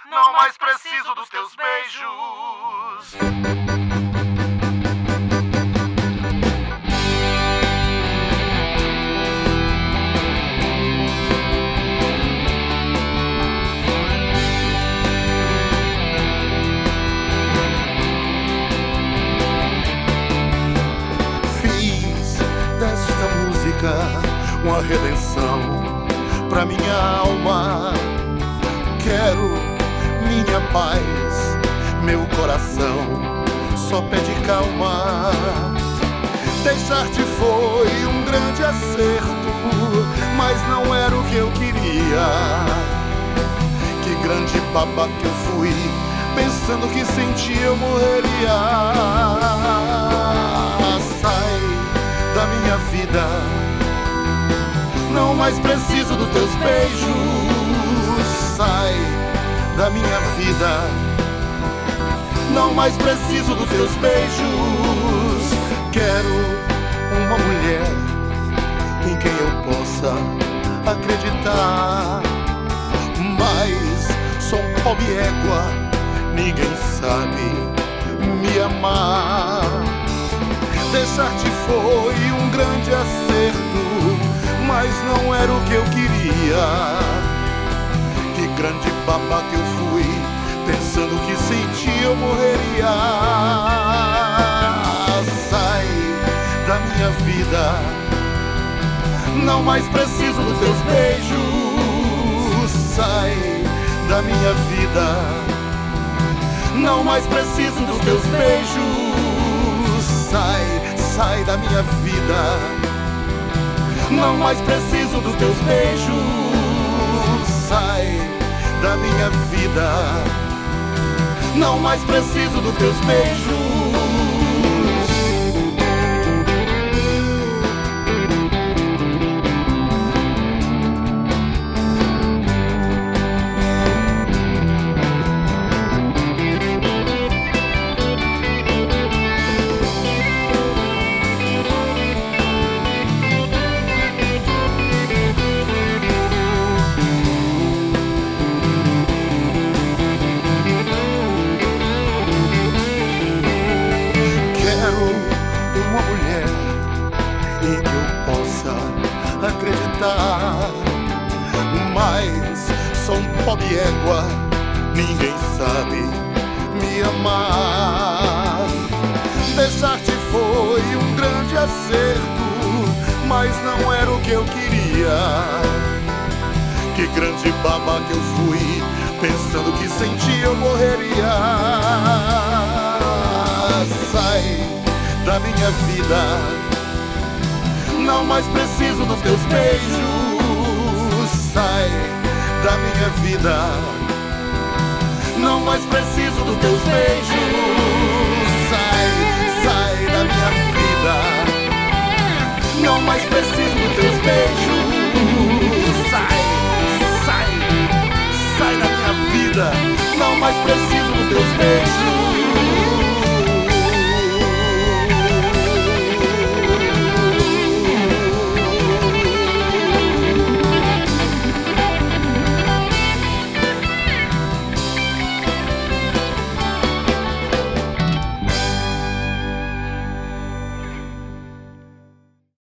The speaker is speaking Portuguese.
não mais preciso dos teus beijos. Uma redenção pra minha alma. Quero minha paz, meu coração só pede calma. Deixar-te foi um grande acerto, mas não era o que eu queria. Que grande babaca eu fui, pensando que sem ti eu morreria. Sai da minha vida, não mais preciso dos teus beijos. Sai da minha vida, não mais preciso dos teus beijos. Quero uma mulher em quem eu possa acreditar, mas sou um pobre égua, ninguém sabe me amar. Deixar-te foi um grande acerto, mas não era o que eu queria. Que grande babaca eu fui, pensando que sem ti eu morreria. Sai da minha vida, não mais preciso dos teus beijos. Sai da minha vida, não mais preciso dos teus beijos. Sai da minha vida, não mais preciso dos teus beijos. Sai da minha vida, não mais preciso dos teus beijos. Acreditar, mas sou um pobre égua, ninguém sabe me amar. Deixar-te foi um grande acerto, mas não era o que eu queria. Que grande babaca eu fui, pensando que sem ti eu morreria. Sai da minha vida, não mais preciso dos teus beijos. Sai da minha vida, não mais preciso dos teus beijos. Sai da minha vida, não mais preciso dos teus beijos. Sai da minha vida, não mais preciso dos teus beijos.